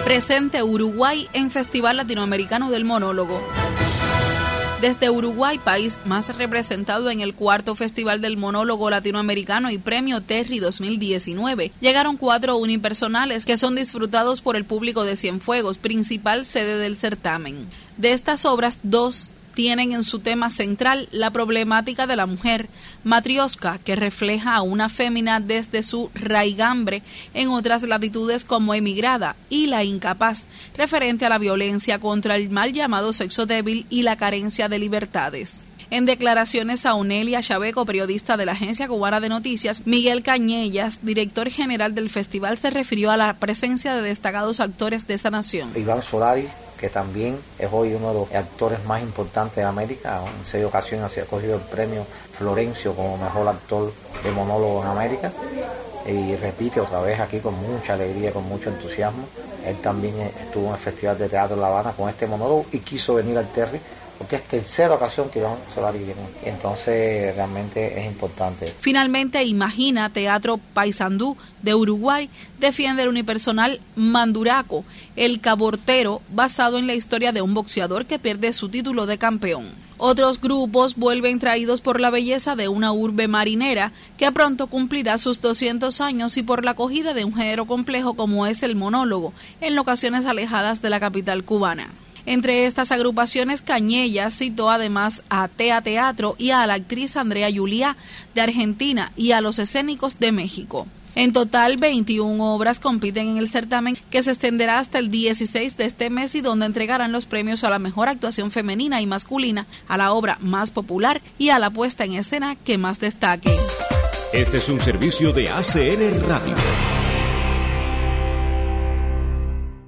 Presente Uruguay en Festival Latinoamericano del Monólogo. Desde Uruguay, país más representado en el 4º Festival del Monólogo Latinoamericano y Premio Terry 2019, llegaron 4 unipersonales que son disfrutados por el público de Cienfuegos, principal sede del certamen. De estas obras, 2 tienen en su tema central la problemática de la mujer, Matrioska, que refleja a una fémina desde su raigambre en otras latitudes como emigrada, y La incapaz, referente a la violencia contra el mal llamado sexo débil y la carencia de libertades. En declaraciones a Onelia Chaveco, periodista de la Agencia Cubana de Noticias, Miguel Cañellas, director general del festival, se refirió a la presencia de destacados actores de esa nación. Iván Solari, que también es hoy uno de los actores más importantes de América. En 6 ocasiones ha cogido el premio Florencio como mejor actor de monólogo en América y repite otra vez aquí con mucha alegría, con mucho entusiasmo. Él también estuvo en el Festival de Teatro La Habana con este monólogo y quiso venir al Terry porque es 3ª ocasión que Iván Solari viene. Entonces realmente es importante. Finalmente, Imagina Teatro Paysandú de Uruguay defiende el unipersonal Manduraco, el cabortero, basado en la historia de un boxeador que pierde su título de campeón. Otros grupos vuelven traídos por la belleza de una urbe marinera que pronto cumplirá sus 200 años y por la acogida de un género complejo como es el monólogo, en locaciones alejadas de la capital cubana. Entre estas agrupaciones, Cañellas citó además a Tea Teatro y a la actriz Andrea Juliá de Argentina y a los escénicos de México. En total, 21 obras compiten en el certamen que se extenderá hasta el 16 de este mes y donde entregarán los premios a la mejor actuación femenina y masculina, a la obra más popular y a la puesta en escena que más destaque. Este es un servicio de ACN Radio.